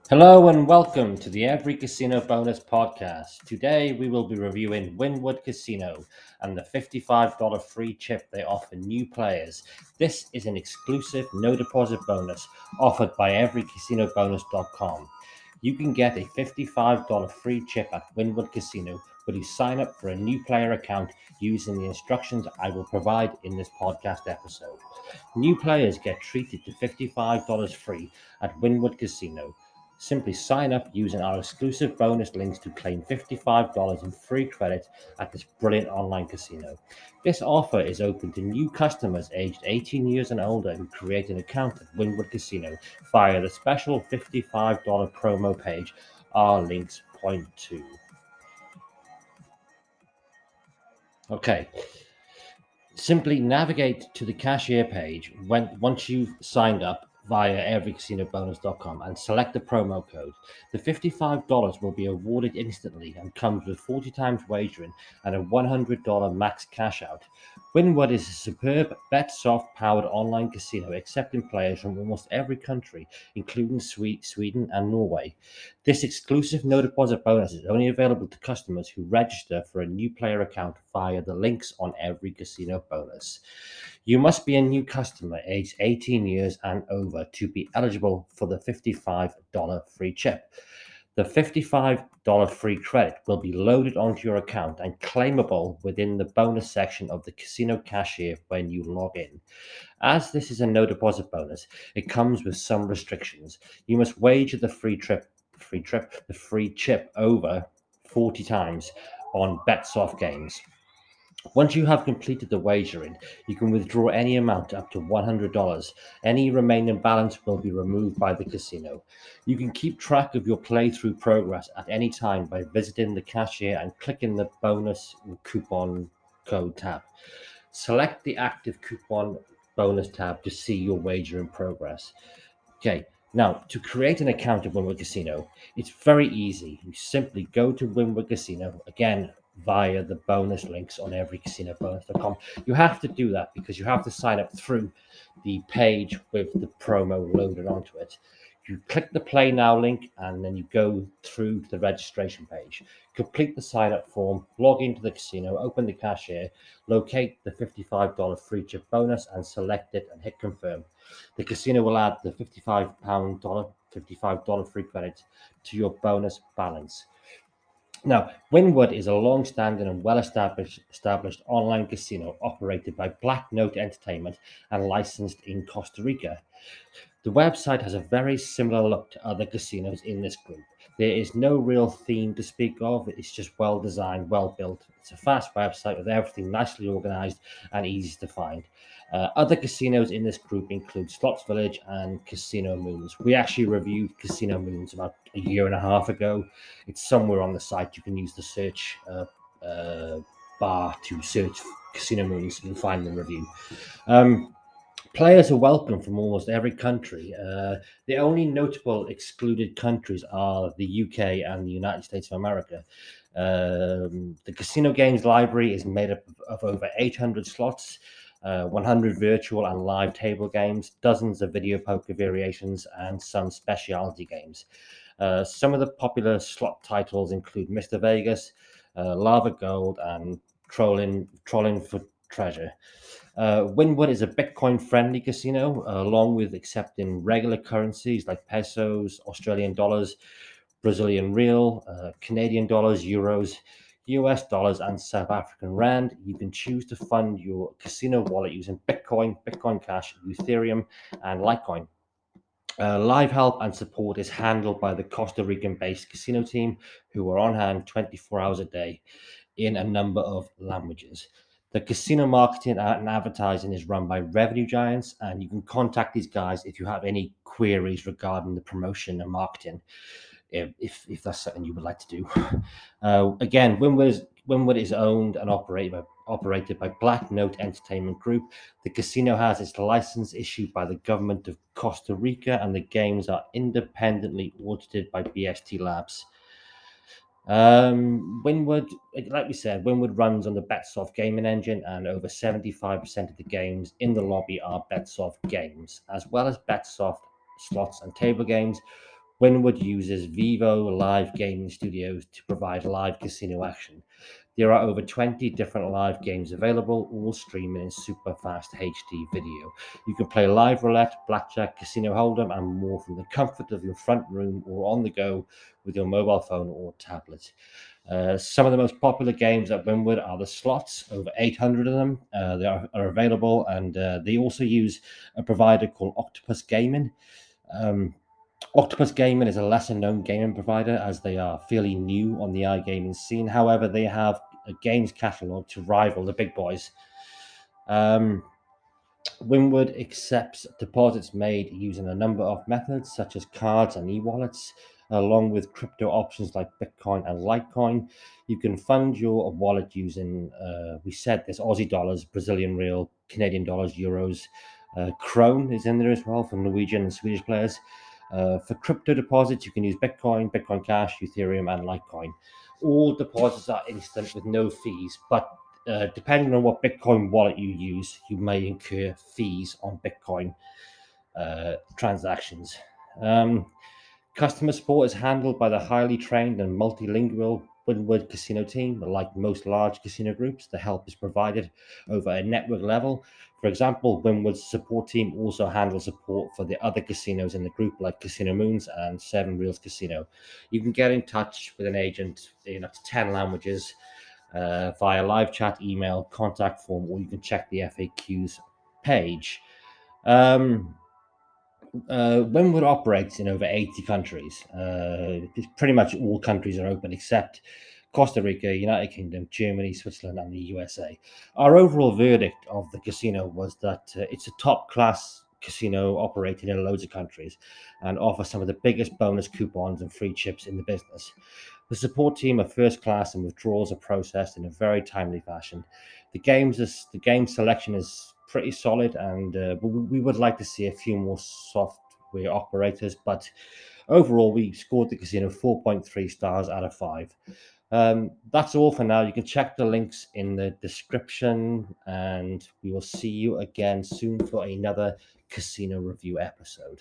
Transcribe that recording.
Hello and welcome to the Every Casino Bonus podcast. Today we will be reviewing Wynwood Casino and the $55 free chip they offer new players. This is an exclusive no deposit bonus offered by everycasinobonus.com. You can get a $55 free chip at Wynwood Casino when you sign up for a new player account using the instructions I will provide in this podcast episode. New players get treated to $55 free at Wynwood Casino. Simply sign up using our exclusive bonus links to claim $55 in free credit at this brilliant online casino. This offer is open to new customers aged 18 years and older who create an account at Wynwood Casino via the special $55 promo page our links point to. Okay, simply navigate to the cashier page once you've signed up via everycasinobonus.com and select the promo code. The $55 will be awarded instantly and comes with 40 times wagering and a $100 max cash out. Winwood is a superb BetSoft powered online casino accepting players from almost every country, including Sweden and Norway. This exclusive no deposit bonus is only available to customers who register for a new player account via the links on every casino bonus. You must be a new customer aged 18 years and over to be eligible for the $55 free chip. The $55 free credit will be loaded onto your account and claimable within the bonus section of the casino cashier when you log in. As this is a no deposit bonus, it comes with some restrictions. You must wager the free chip over 40 times on BetSoft games. Once you have completed the wagering, you can withdraw any amount up to $100. Any remaining balance will be removed by the casino. You can keep track of your playthrough progress at any time by visiting the cashier and clicking the bonus coupon code tab. Select the active coupon bonus tab to see your wager in progress. Okay, now to create an account at Winwood Casino, it's very easy. You simply go to Winwood Casino, again, via the bonus links on everycasinobonus.com. You have to do that because you have to sign up through the page with the promo loaded onto it. You click the Play Now link and then you go through to the registration page. Complete the sign up form, log into the casino, open the cashier, locate the $55 free chip bonus and select it and hit confirm. The casino will add the $55 free credit to your bonus balance. Now, Winwood is a long-standing and well-established online casino operated by Black Note Entertainment and licensed in Costa Rica. The website has a very similar look to other casinos in this group. There is no real theme to speak of, it's just well designed, well built. It's a fast website with everything nicely organized and easy to find. Other casinos in this group include Slots Village and Casino Moons. We actually reviewed Casino Moons about a year and a half ago. It's somewhere on the site. You can use the search bar to search Casino Moons and find the review. Um, Players are welcome from almost every country. The only notable excluded countries are the UK and the United States of America. The casino games library is made up of over 800 slots, 100 virtual and live table games, dozens of video poker variations, and some specialty games. Some of the popular slot titles include Mr. Vegas, Lava Gold, and Trolling for Treasure. Winwood is a Bitcoin friendly casino, along with accepting regular currencies like pesos, Australian dollars, Brazilian real, Canadian dollars, euros, US dollars, and South African rand. You can choose to fund your casino wallet using Bitcoin, Bitcoin Cash, Ethereum, and Litecoin. Live help and support is handled by the Costa Rican based casino team, who are on hand 24 hours a day in a number of languages. The casino marketing and advertising is run by Revenue Giants, and you can contact these guys if you have any queries regarding the promotion and marketing, if that's something you would like to do. Again, Winwood is owned and operated by Black Note Entertainment Group. The casino has its license issued by the government of Costa Rica, and the games are independently audited by BST Labs. Winwood, like we said, Winwood runs on the BetSoft gaming engine, and over 75% of the games in the lobby are BetSoft games, as well as BetSoft slots and table games. Winwood uses Vivo Live Gaming Studios to provide live casino action. There are over 20 different live games available, all streaming in super fast HD video. You can play live roulette, blackjack, casino hold'em, and more from the comfort of your front room or on the go with your mobile phone or tablet. Some of the most popular games at Winwood are the slots, over 800 of them. They are available, and they also use a provider called Octopus Gaming. Um, Octopus Gaming is a lesser known gaming provider as they are fairly new on the iGaming scene. However, they have a games catalog to rival the big boys. Um, Winwood accepts deposits made using a number of methods, such as cards and e wallets, along with crypto options like Bitcoin and Litecoin. You can fund your wallet using, we said this, Aussie dollars, Brazilian real, Canadian dollars, euros. Krone is in there as well for Norwegian and Swedish players. For crypto deposits, you can use Bitcoin, Bitcoin Cash, Ethereum, and Litecoin. All deposits are instant with no fees, but depending on what Bitcoin wallet you use, you may incur fees on Bitcoin transactions. Um, Customer support is handled by the highly trained and multilingual Winwood Casino team. Like most large casino groups, the help is provided over a network level. For example, Winwood's support team also handles support for the other casinos in the group, like Casino Moons and Seven Reels Casino. You can get in touch with an agent in up to 10 languages via live chat, email, contact form, or you can check the FAQs page. Um, Winwood operates in over 80 countries. Pretty much all countries are open except Costa Rica, United Kingdom, Germany, Switzerland, and the USA. Our overall verdict of the casino was that it's a top class casino operating in loads of countries and offers some of the biggest bonus coupons and free chips in the business. The support team are first class and withdrawals are processed in a very timely fashion. The game selection is pretty solid, and we would like to see a few more software operators. But overall, we scored the casino 4.3 stars out of 5. That's all for now. You can check the links in the description, and we will see you again soon for another casino review episode.